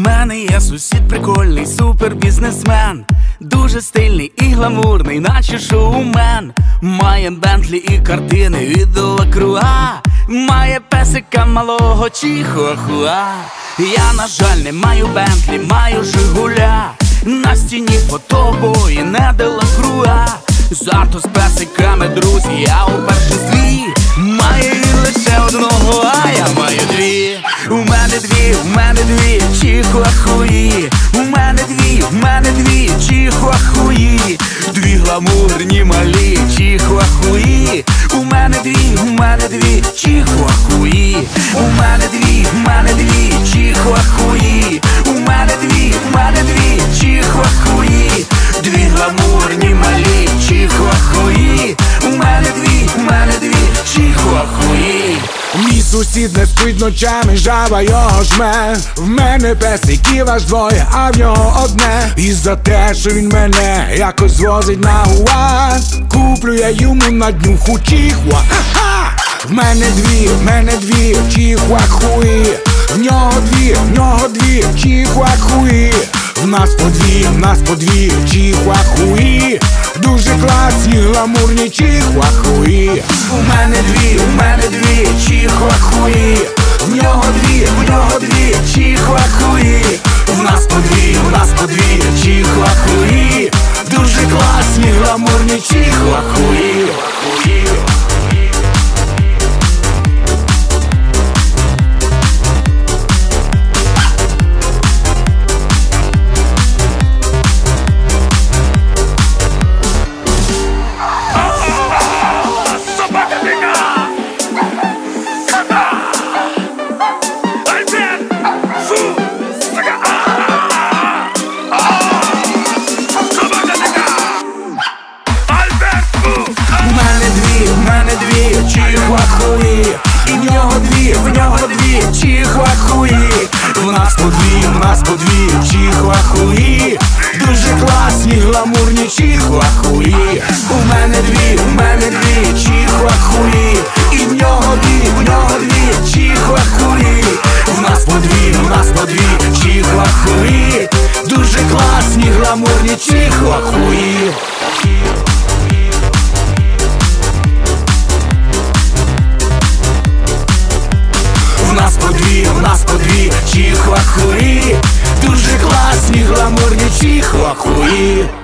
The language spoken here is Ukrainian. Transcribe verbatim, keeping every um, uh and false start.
мене є сусід прикольний, супербізнесмен, дуже стильний і гламурний, наче шоумен. Має Бентлі і картини від Делакруа, має песика малого чихуахуа. Я, на жаль, не маю Бентлі, маю Жигуля. На стіні фотобої не Делакруа. Зато з песиками, друзі, я у першинстві. Маю лише одного, а я маю дві. У мене дві, у мене дві чихуахуї. У мене дві, у мене дві чихуахуї. Дві гламурні малі чихуахуї. У мене дві, у мене дві чихуахуї. У мене дві, у мене дві чихуахуї. У мене дві, у мене дві чихуахуї. Дві гламурні малі чихуахуї. У мене дві, у мене дві чихуахуї. Мій сусід не спить ночами, жаба його жме. В мене песиків аж двоє, а в нього одне. І за те, що він мене якось звозить на Гуа, куплю я йому на днюху чихуа. Ха-ха! В мене дві, в мене дві чихуахуї. В нього дві, в нього дві чихуахуї. В нас по дві, в нас по дві чихуахуї. Дуже класні, гламурні чихуахуї. У мене дві, у мене дві чихуахуї. В нього дві, в нього дві чихуахуї. В нас по дві, в нас по дві чихуахуї. Дуже класні, гламурні чихуахуї. Чихуахуї. І в нього дві, в нього дві чихуахуї. В нас по дві, в нас по дві чихуахуї. Дуже класні, гламурні чихуахуї. У мене дві, у мене дві чихуахуї. І в нього дві, в нього дві чихуахуї. В нас по дві, в нас по дві чихуахуї. Дуже класні, гламурні чихуахуї. В нас по дві, в нас по дві чихуахуї. Дуже класні, гламурні чихуахуї.